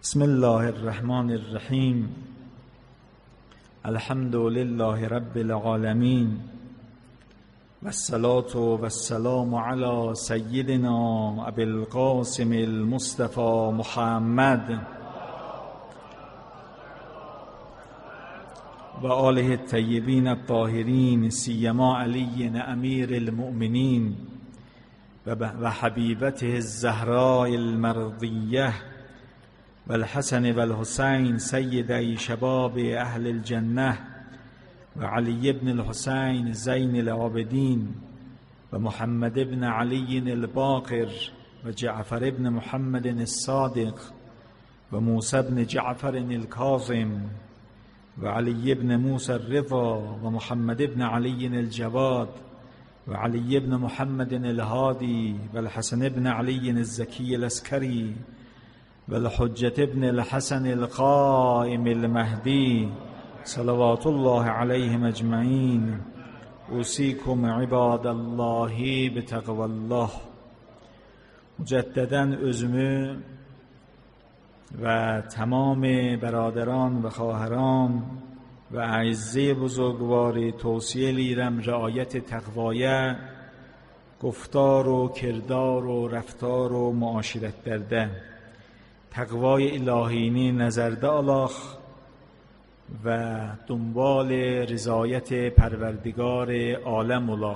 بسم الله الرحمن الرحیم. الحمد لله رب العالمین والصلاة والسلام علی سیدنا ابی القاسم المصطفى محمد و آله الطیبین الطاهرین سیما علی امیر المؤمنین و حبیبته الزهراء المرضیه و الحسن و الحسین سیدی شباب اهل الجنه و علی ابن الحسین زین العابدین و محمد ابن علی الباقر و جعفر ابن محمد الصادق و موسی ابن جعفر الکاظم و علی ابن موسی الرضا و محمد ابن علی الجواد و علی ابن محمد الهادی و الحسن ابن علی الزکی العسکری و الحجة ابن الحسن القائم المهدی صلوات الله علیهم اجمعین. اوصیکم عباد الله بتقوی الله. مجددا özümü و تمام برادران و خواهران و اعزه بزرگواری توصیه لیرم رعایت تقوایه گفتار و کردار و رفتار و معاشرت درده تقوای الهینی نظرده الله و دنبال رضایت پروردگار عالم الله.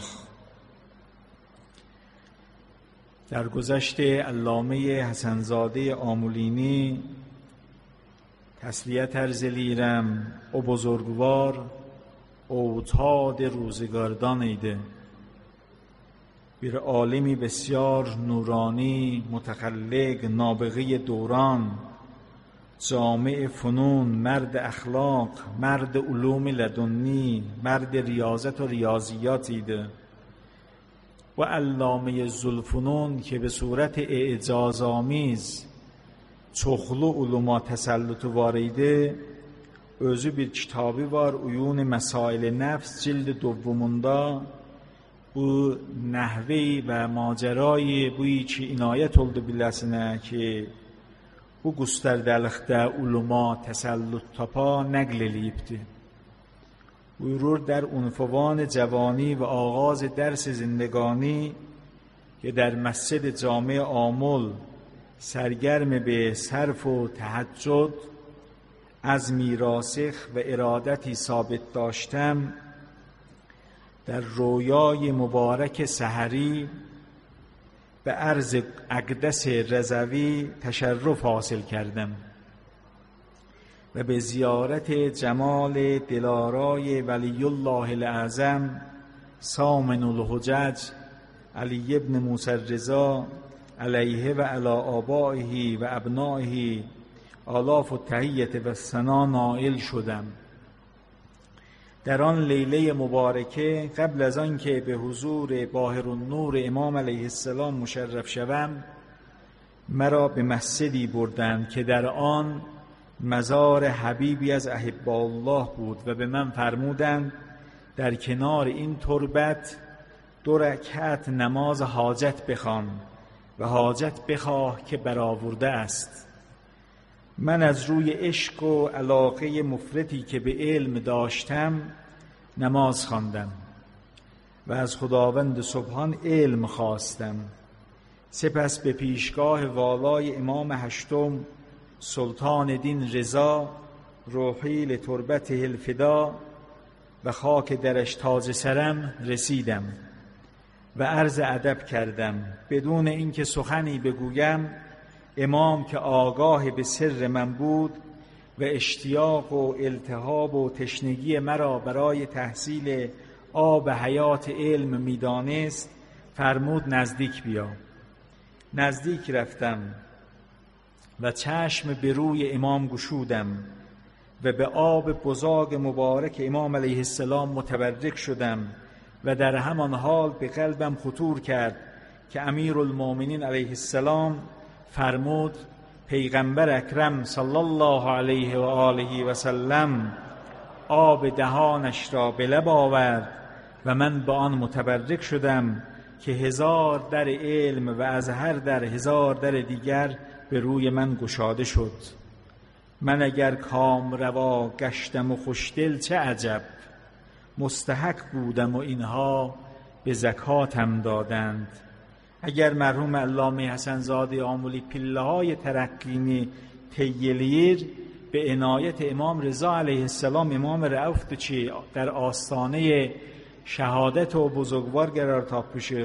در گذشته علامه حسنزاده آمولینی تسلیت عرض لیرم او بزرگوار اوتاد روزگاردان ایده bir عالمی بسیار نورانی متخلق نابغه دوران جامع فنون مرد اخلاق مرد علوم لدنی مرد ریاضت و ریاضیات ایده و علامه ذوالفنون که به صورت اعجازآمیز çoxlu علوما تسلط واریده özü bir kitabı var Uyun Mesail Nefs cild دومunda bu nəhvi və macerayı bu iki inayət oldu biləsinə ki bu qustərdəlikdə uluma təsəllüt tapa nəql eləyibdi. Buyurur در عنفوان جوانی و آغاز درس زندگانی که در مسجد جامع آمل سرگرم به صرف و تهجد عزمی راسخ و ارادتی ثابت داشتم در رویای مبارک سحری به عرض اقدس رضوی تشرف حاصل کردم و به زیارت جمال دلارای ولی الله الاعظم سامن الحجج علی ابن موسی الرضا علیه و علی آبائه و ابنائه آلاف التحیة و الثنا نائل شدم. در آن لیله مبارکه قبل از آن که به حضور باهر النور امام علیه السلام مشرف شوم مرا به مسجدی بردند که در آن مزار حبیبی از احباء الله بود و به من فرمودند در کنار این تربت 2 رکعت نماز حاجت بخوان و حاجت بخواه که برآورده است. من از روی عشق و علاقه مفرطی که به علم داشتم نماز خواندم و از خداوند سبحان علم خواستم. سپس به پیشگاه والای امام هشتم سلطان دین رضا روحی لتربته الفدا و خاک درش تاج سرم رسیدم و عرض ادب کردم. بدون اینکه سخنی بگویم امام که آگاه به سر من بود و اشتیاق و التهاب و تشنگی مرا برای تحصیل آب حیات علم میدانست فرمود نزدیک بیا. نزدیک رفتم و چشم به روی امام گشودم و به آب بزرگ مبارک امام علیه السلام متبرک شدم و در همان حال به قلبم خطور کرد که امیرالمومنین علیه السلام فرمود پیغمبر اکرم صلی الله علیه و آله و سلم آب دهانش را به لب آورد و من به آن متبرک شدم که 1000 در علم و از هر در 1000 در دیگر به روی من گشاده شد. من اگر کام روا گشتم و خوشدل چه عجب، مستحق بودم و اینها به زکاتم دادند. اگر مرحوم علامه حسن زاده آملی پله‌های ترقینی تیلیر به عنایت امام رضا علیه السلام امام رؤوف چی در آستانه شهادت و بزرگوار قرار تاپشخ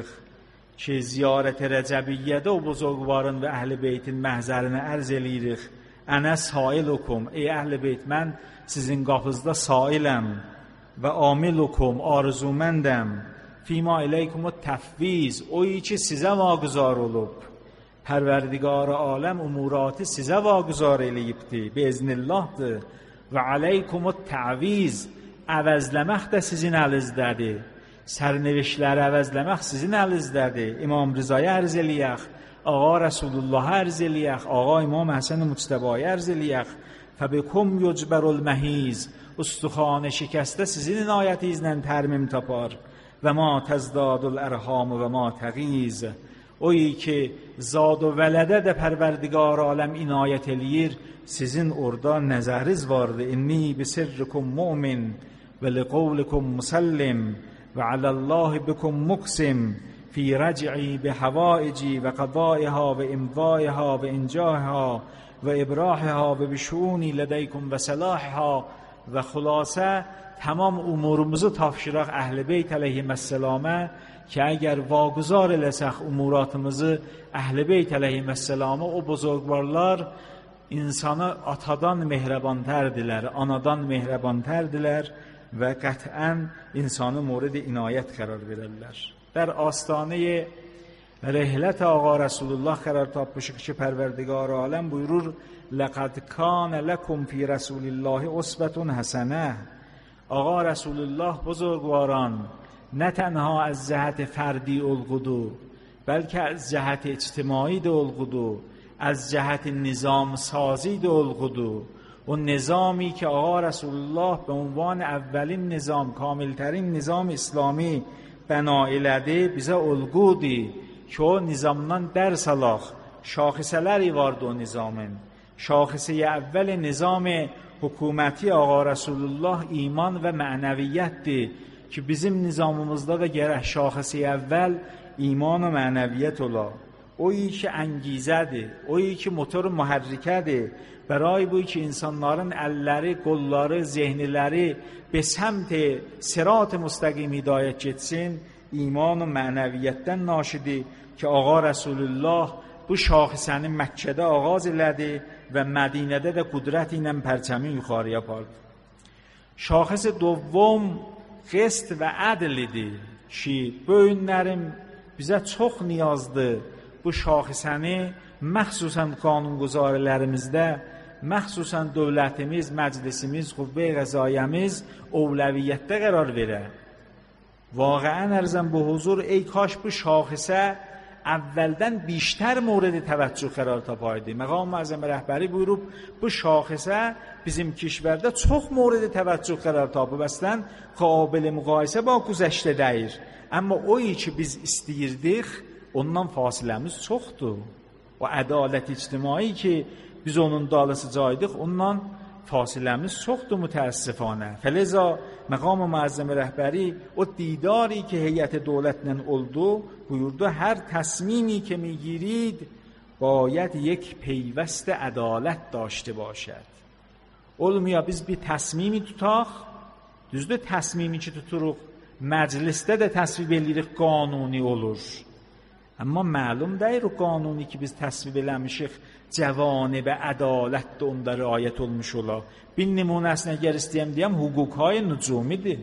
چه زیارت رجبیه و بزرگواران و اهل بیت محضرن عرض لیرخ انا سائلکم، ای اهل بیت من sizin qapınızda sailim ve amilukum arzumendem fima ileykum tefviz, oyi ki sizə vagüzar olub, Pərverdigar aləm umuratı sizə vagüzar eləyibdi, beznillahdır və aleykumut təviz, əvəzləmək də sizin əlizdədir, sərnevişləri əvəzləmək sizin əlizdədir. İmam Rızaya ərz eləyək, Ağa Rəsulullah'a ərz eləyək, Ağa İmam Həsən Müctəbaya ərz eləyək, fəbikum yucbərul məhiz, ustuxanə şikəstə sizin inayətinizlə tərmim tapar və ma təzdadul ərham və ma təğiz, oyi ki zad و vələdə də Pərverdigar aləm inayət eləyir, sizin orada nəzəriz vardı. İnni bisirrikum mu'min və liqavlikum musallim və aləllahi bikum muqsim fi rəc'i bihəvaici və qadaiha və imdaiha və incahiha və ibrahiha və bişuni lədeykum və salahiha. Və xülasə tamam umurumuzu tafşıraq Əhl-i Beyt əleyhissalamə ki əgər vagüzar eləsək umuratımızı Əhl-i Beyt əleyhissalamə, o buzurgvarlar insanı atadan mehribantardılar, anadan mehribantardılar və qət'ən insanı mورد inayət qərar verirlər. در آستانه رحلت آقا رسول الله قرار تاپشق که پروردگار عالم buyurur لقد کان لکم فی رسول الله اسوة حسنه. آقا رسول الله بزرگواران نه تنها از جهت فردی القدو بلکه از جهت اجتماعی القدو، از جهت نظام سازی القدو، و نظامی که آقا رسول الله به عنوان اولین نظام، کاملترین نظام اسلامی بنا elədi, bizə olgudur ki o nizamdan dərs alaq. Şaxisələri vardı o nizamın. Şaxisəyə əvvəl nizam hökuməti Ağa Rasulullah iman və mənəviyyətdir ki bizim nizamımızda da gərək şaxisəyə əvvəl iman və mənəviyyət ola. Oyi ki əngizədir, oyi ki motor mühərrikədir. برای بوی که insanların əlləri, qolları, zehniləri به سمت صراط مستقیم hidayət getsin, iman və mənəviyyətdən naşidi ki Ağa Rasulullah bu şaxisəni Məkkədə ağaz elədi və Mədinədə də qudrət ilə pərçəmi yuxarıya apardı. Şaxis دوم qist və ədl idi ki böyünlərim bizə çox niyazdır bu şaxisəni məxsusən qanunquzarələrimizdə, məxsusən dövlətimiz, məclisimiz, qüvvə qəzayəmiz اولویتdə qərar verə. واقعا ارزم به حضور ای کاش bu şaxisə əvvəldən بیشتر مورد توجه قرار tapaydı. مقام معظم rəhbəri buyurub bu şaxisə bizim kişvərdə çox مورد توجه قرار tapıb. Əslən قابل müqayisə با güzəştə deyir. Amma o ki biz istəyirdik ondan fasiləmiz çoxdur. O ədalət ictimai ki biz onun dalıcıydıq, ondan fasiləmiz çoxdur mütəəssifanə. Fələza məqam müəzzəm rəhbəri o didari ki heyət dövlətlə oldu, buyurdu hər təsmimi که میگیرید باید یک پیوست عدالت داشته باشد. Olmuyor biz bir təsmimi tutaq, düzdür təsmimi ki tuturuq, məclisdə də təsvib edirik qanuni olur. Amma məlum deyir o qanuni ki biz təsvib eləmişik cəvanib ədalət də onda riayət olmuş ola. Bir nümunəsini əgər istəyəm deyəm hüquqهای nücumidir.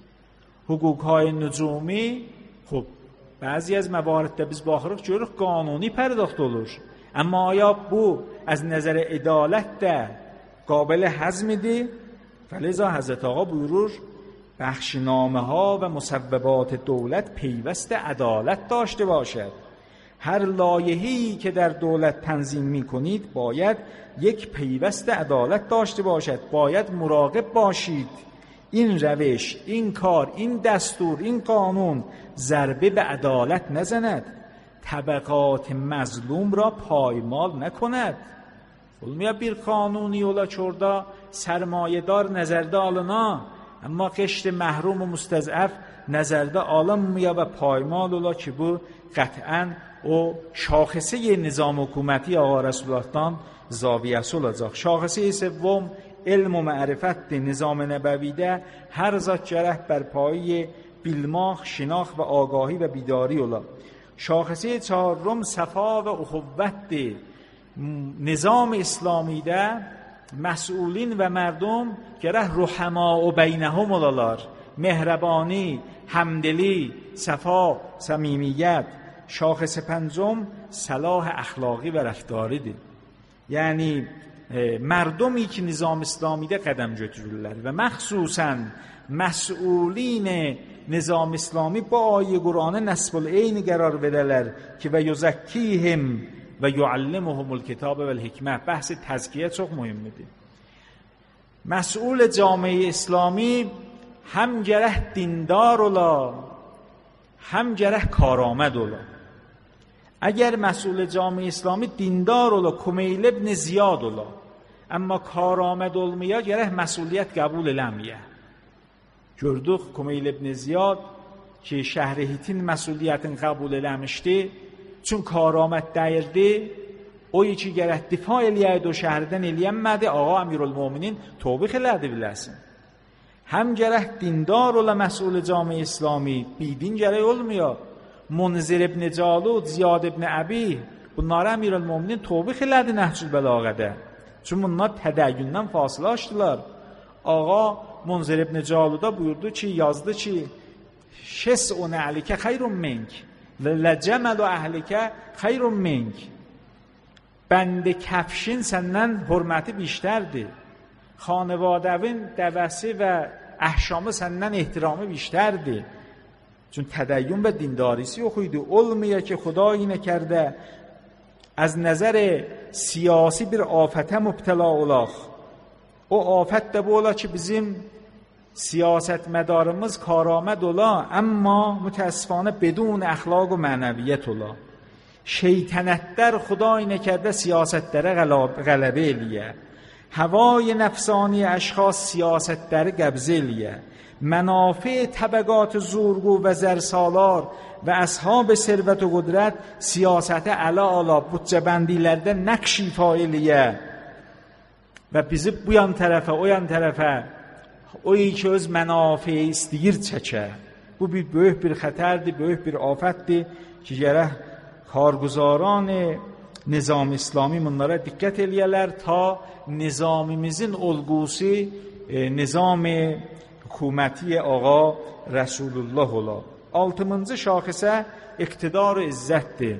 Hüquqهای nücumi خب بعضی از مواردdə biz baxırıq görürük qanuni pərdاخت olur. Amma آیا bu از نظر ədalət də قابل هضمیdir؟ فلذا حضرت آقا buyurur بخشنامه ها و مسببات دولت پیوست عدالت داشته باشد. هر لایحه‌ای که در دولت تنظیم می‌کنید باید یک پیوست عدالت داشته باشد. باید مراقب باشید این روش، این کار، این دستور، این قانون ضربه به عدالت نزند، طبقات مظلوم را پایمال نکند. Olmuyor bir kanuni yola çorda sermayedar nezarda alına, amma qişt محروم و مستضعف نظرda alınmıyor və paymal ola ki bu qət'ən o şaxəsə nizam hökuməti Ağa Rəsulullahdan zaviyəsi olacaq. Şaxəsə سوم علم و معرفتdir. نظام نبویdə hər zat gərək bər payı bilmaq, şinax və آگاهی və بیداری ola. شاخصه چهارم صفا و اخوتdir. نظام اسلامیdə مسئولین و مردم gərək رحما و بینهم olalar. مهربانی، همدلی، صفا، صمیمیت. شاخص پنجم صلاح اخلاقی و رفتاریdir. Yəni مردمی که نظام اسلامیdə qədəm götürürlər və məxsusən مسئولین نظام اسلامی با آیه قرآن نصب العین قرار بدهlər ki və یزکیهم و یعلمهم الکتاب و الحکمه. بحث تزکیه çox mühimdir. مسئول جامعه اسلامی هم gərək dindar ola, هم gərək کارآمد ola. اگر مسئول جامعه اسلامی dindar ola, Kumeyl ibn Ziyad ola, amma کارآمد olmaya gərək məsuliyyət qəbul eləməyə. Gördük Kumeyl ibn Ziyad ki Şəhrihitin məsuliyyətini qəbul eləmişdi, çün karaməd dəyirdi, o ki gərək difa eləyəydi o şəhərdən eləyənmədi, Ağa Əmirülmöminin tövbih elədi biləsin. Həm gərək dindar ola məsul cami İslami, bidin gərək olmuyor. Munzir ibn Calud, Ziyad ibn Əbi, bunlara Əmirülmöminin tövbih elədi Nəhcül Bəlağədə. Çün bunlar tədəyyündən fasilə açdılar. Ağa Munzir ibn Caluda buyurdu ki, yazdı ki, şes'un əhlikə xeyrun menk və ləcəməl əhlikə xeyrun menk. Bəndə kəfşin səndən hörməti بیشترdir. Xanevadəvin dəvəsi və əhşamı səndən ehtiramı بیشترdir. Çün tədəyyün və dindarisi yox idi. Olmuyor ki خدایی نکرده از نظر siyasi bir afətə mübtəla olaq. O afət də bu ola ki bizim siyasətmədarımız karaməd ola, amma mütəəssifانه بدون əxlaq و mənəviyyət ola. Şeytanətlər Xuday nəkərdə siyasətlərə qələbə eləyə. Havای نفسانی اشخاص siyasətləri qəbz eləyə. منافع طبقات زورگو و زرسالار و اصحاب ثروت و قدرت siyasətə ələ ala, bütcəbəndilərdə nəqş ifa eləyə. Və bizi bu yan tərəfə, o yan tərəfə, o ki öz mənafə istəyir çəkə. Bu bir böyük bir xətərdir, böyük bir afətdir ki gərək kargüzaran nizam İslami bunlara diqqət eləyələr ta nizamimizin olgusu nizam hüküməti Ağa Rəsulullah ola. 6-cı şaxəsə iqtidar و izzətdir.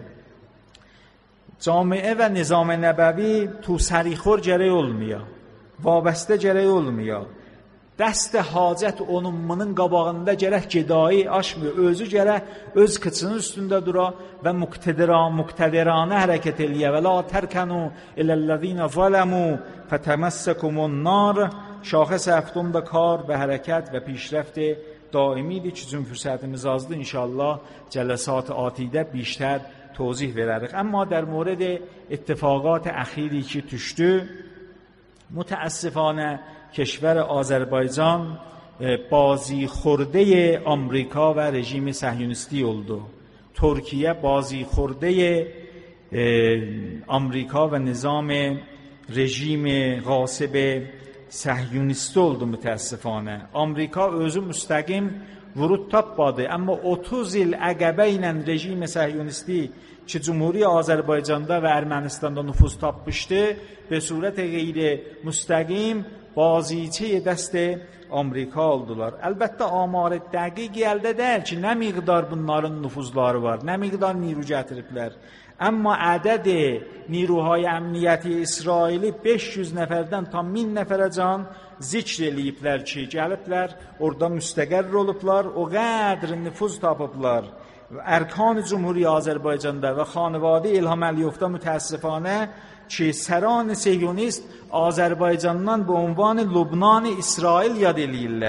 Camiə və nizam nəbəvi tu sərixor gərək olmuyor. Vabəstə gərək olmuyor. Dəst hacət onunmunun qabağında gərək gedai aşmıyor. Özü gərək öz kıçının üstündə dura və muqtədiranə hərəkət eləyə. Və la tərkənu iləl-ləzīnə zələmü fətəməssəkumun nar. Şaxəs həftımda kar və hərəkət və پیشرفت daimidir ki چون fürsətimiz azdır inşallah جلسات آتیده بیشتر توضیح verərik. اما در مورد اتفاقات اخیری که düşdü متاسفانه کشور آذربایجان بازی خورده آمریکا و رژیم صهیونیستی oldu. ترکیه بازی خورده آمریکا و نظام رژیم غاصب صهیونیستی oldu mütəəssifانə. Amerika özü müstəqim vurud tapmadı, amma 30 il əqəbə ilə rejim صهیونیستی ki Cumhuriyyə Azərbaycanda və Ermənistanda nüfuz tapmışdı, به صورت غیر مستقیم بازیچه دست Amerika oldular. Əlbəttə amar dəqiq əldə deyil ki, nə miqdar bunların nüfuzları var, nə miqdar niru gətiriblər. Amma ədəd niruhay əmniyyəti İsraili 500 nəfərdən tam 1000 nəfərə can zikr eləyiblər ki, gəliblər, orada müstəqər olublar, o qədr nüfuz tapıblar. Ərkan Cumhuriyyə Azərbaycanda və xanvadə İlham Əliyevdə mütəəssifانه ki سران سیونیست Azərbaycandan bu ünvanı Lübnan İsrail yad eləyirlər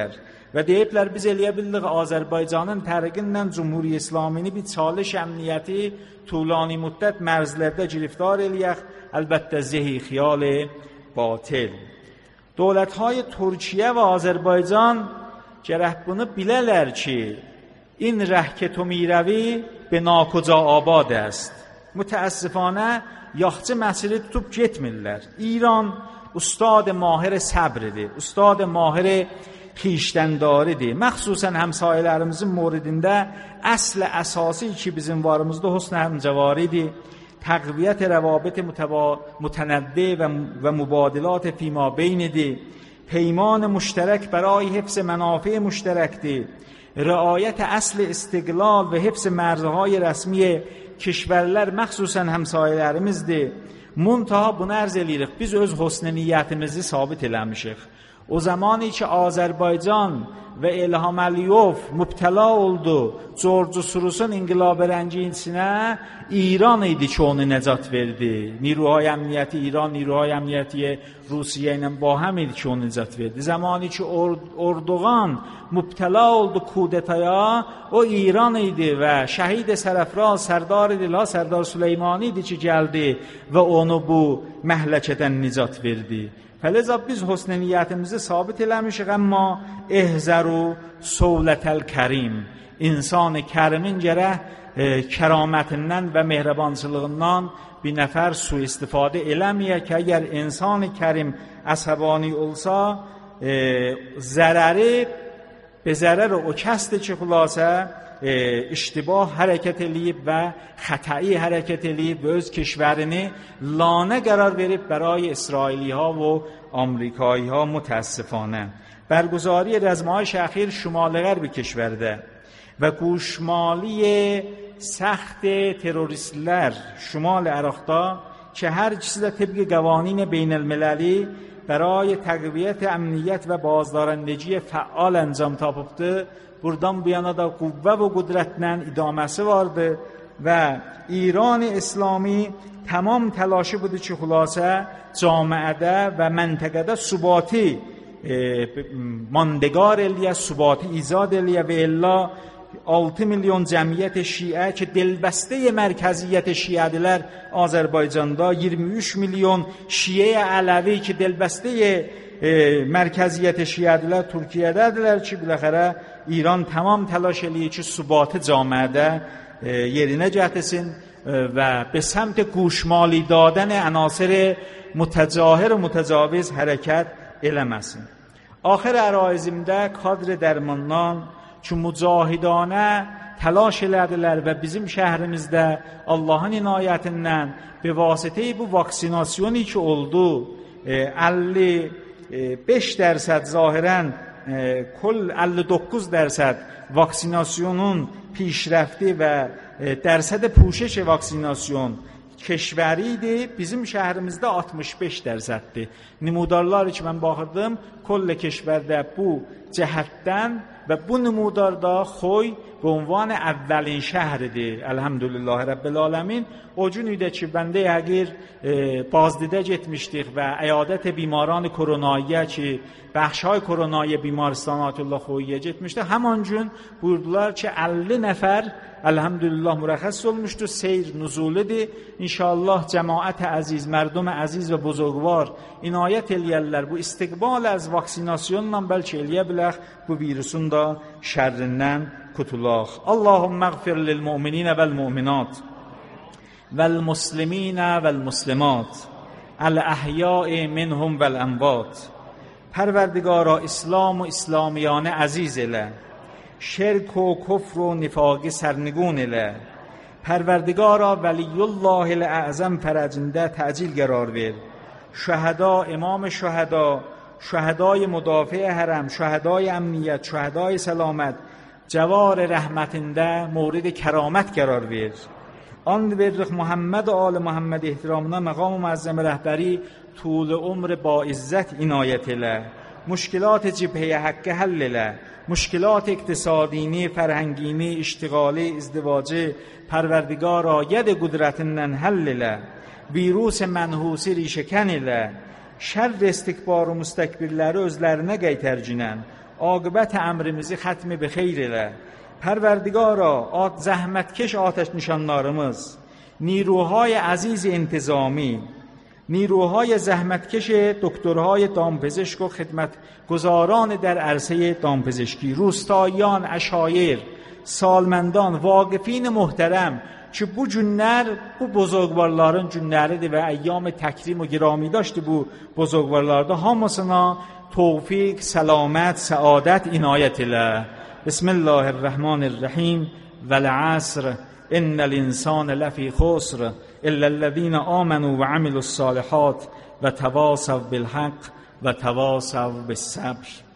Və deyiblər, biz eləyə bildik Azərbaycanın tərəqindən Cumhuri İslamini bir çalış əmniyyəti tulani müddət mərzlərdə giriftar eləyək, əlbəttə zehi xiyal batil. Dövlət‌های Türkiye و Azərbaycan gərək bunu bilələr ki, این ره که تو میروی به ناکجا آباد است. متاسفانه yaxçı məsiri tutub getmirlər. İran ustad mahir səbridir, ustad mahir xişdəndaridir. Məxsusən həmsayələrimizin موردində əsl əsası ki bizim varımızda husn həmcəvaridir. تقویت روابط متنوع و مبادلات فیما بینیدی. پیمان مشترک برای حفظ منافع مشترک دی. رعایت اصل استقلال و حفظ مرزهای رسمی کشورlər məxsusən həmsayələrimizdir. Muntaha bunu ərz edirik. Biz öz husn niyyətimizi sabit eləmişik. O zamani ki Azərbaycan və İlham Əliyev mübtəla oldu George Soros'un inqilab rəngisinə, İran idi ki onu nəcat verdi. Niruhay əmniyyəti İran, Niruhay əmniyyəti Rusiya ilə ba həm idi ki onu nəcat verdi. Zamani ki Erdoğan mübtəla oldu kudetaya, o İran idi və şəhid sərəfraz Sərdar idilər, Sərdar Süleymani idi ki gəldi və onu bu məhləkədən nicat verdi. Fələzə biz husn niyyətimizi sabit eləmişik, amma ehzəru sovlətəl kərim, insan-ı kərimin gərək kəramətindən və mehribançılığından bir nəfər sui-istifadə eləməyək ki, əgər insan-ı kərim əsəbani olsa, zərəri به ضرر o kəsdir ki, xülasə iştibah hərəkət eləyib və xətəi hərəkət eləyib və öz keşvərini lanə qərar verib برای اسرائیلی ها و آمریکایی ها متاسفانه. برگزاری رزم‌های اخیر شمال غرب کشورده و گوشمالی سخت تروریستler شمال عراقda که هر چیز را طبق قوانین بین المللی برای تقویت امنیت و بازدارندگی فعال انجام tapıbdı. Buradan bu yana da qüvvə və qudrətlə idaməsi vardı və İran İslami tamam təlaşı budur ki, xülasə camiədə və məntəqədə subati mandegار eləyə, subati izad eləyə və illa 6 milyon cəmiyyət şiə ki, dilbəstə mərkəziyyət şiədilər Azərbaycanda, 23 milyon şiə Ələvi ki, dilbəstə mərkəziyyət şiədilər Türkiyədədirlər ki, biləxərə İran tamam təlaş eləyir ki, subatı camiədə yerinə gətirsin və به سمت گوشمالی دادن عناصر متجاهر و متجاوز hərəkət eləməsin. Axir əraizimdə kadr dərmandan ki, mücahidanə təlaş elədilər və bizim şəhrimizdə Allahın inayətindən به واسطه bu vaksinasyonu ki oldu, 55% zahirən kul 59% vaksinasyonun پیشرفتی və درصد پوشش vaksinasyon keşvəridir. Bizim şəhrimizdə 65%dir. Numudarlar ki mən baxırdım, کل keşvərdə bu cəhətdən və bu numudarda Xoy به عنوان اولین şəhridir. Elhamdülillah Rabbil Alamin. O gün idi ki bəndə əgər bazdidə getmişdik və əyadət بیماران کروناییə ki bəxşay koronaya بیمارستان Ayətullah Xoyyə getmişdi. Həman gün buyurdular ki 50 nəfər elhamdülillah mürəxəs olmuşdu. Seyr nüzulidir. İnşallah cemaat əziz, mərdum əziz və buzurgvar inayət eləyərlər. Bu istiqbal az vaksinasyonla bəlkə eləyə bilər bu virusun da şərrindən kutulaq. Allahümme əğfir lil-mu'minina vəl-mu'minat vəl-muslimina vəl-muslimat əl-əhyai minhum vəl-ənvat. Pərverdigara İslam و İslamiyanı əziz elə, şirk و kufr و nifaqı sərniqun elə. Pərverdigara Vəliyullah əzəm fərəcində təcil qərar ver. Şəhəda, imam şəhəda, şəhədای müdafiə hərəm, şəhədای əmniyyət, şəhədای səlamət, cəvar rəhmətində mورد kəramət qərar ver. And veririk Muhammed و آل Muhammed ehtiramına məqam و məzzəm rəhbəri طول عمر با عزت inayət elə. مشکلات جبهه حق حل elə. مشکلات اقتصادینی، فرهنگینی، اشتغالی، ازدواجی پروردگارا ید قدرتیndən حل elə. Virus mənhusi rişəkən elə. Şər istikbar و müstəkbirləri özlərinə qaytarginən. عاقبت emrimizi ختم به خیر elə. پروردگارا زحمتکش آتش نشانlarımız، نیروهای عزیز انتظامی، نیروهای زحمتکش دکترهای دامپزشک و خدمتگزاران در عرصه دامپزشکی، روستاییان، عشایر، سالمندان، واقفین محترم که bu günlər bu bozorgvarların günləridir və əyyam təkrim və girami daşdı bu bozorgvarlarda. Hamısına توفیق، سلامت، سعادت عنایت الله. بسم الله الرحمن الرحیم. والعصر ان الانسان لفی خسر الا الذين آمنوا وعملوا الصالحات وتواصوا بالحق وتواصوا بالصبر.